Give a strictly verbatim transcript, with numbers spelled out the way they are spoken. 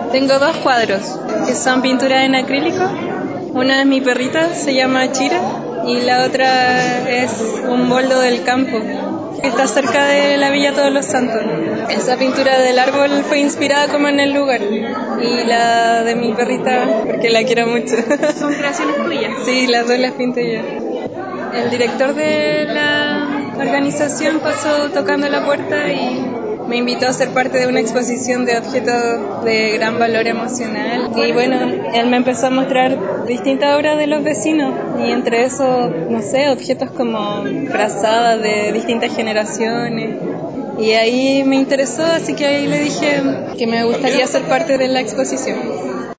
Tengo dos cuadros que son pinturas en acrílico. Una es mi perrita, se llama Chira, y la otra es un boldo del campo que está cerca de la Villa Todos los Santos. Esa pintura del árbol fue inspirada como en el lugar, y la de mi perrita porque la quiero mucho. ¿Son creaciones tuyas? Sí, las dos las pinté yo. El director de la organización pasó tocando la puerta y me invitó a ser parte de una exposición de objetos de gran valor emocional. Y bueno, él me empezó a mostrar distintas obras de los vecinos, y entre eso, no sé, objetos como frazadas de distintas generaciones. Y ahí me interesó, así que ahí le dije que me gustaría ser parte de la exposición.